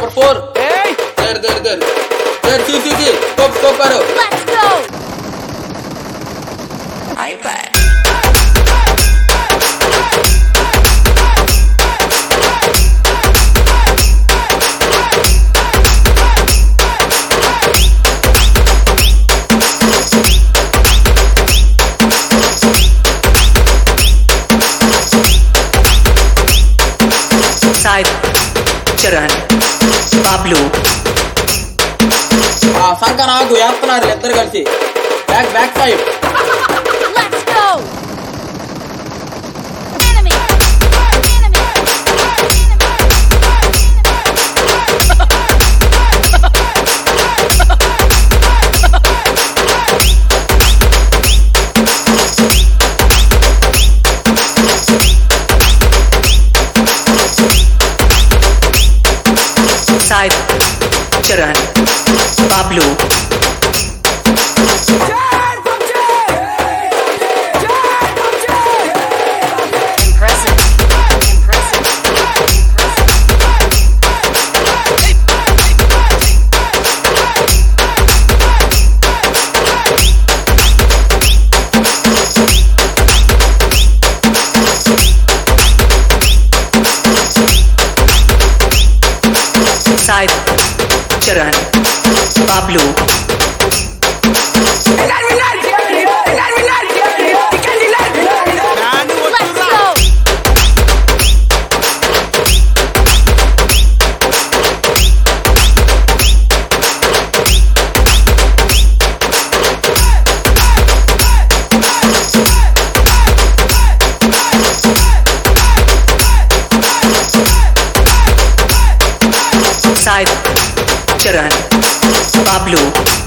4 इधर सी स्कोप करो। Let's go. iPad. Side Charan Bablu సంకన ఆగు వేస్తున్నారు ఇద్దరు కలిసి back side Let's go. Enemy. Enemy. Side Charan Bablu Impressive. Impressive. Side Charan Bablu Let's go. Side Charan Bablu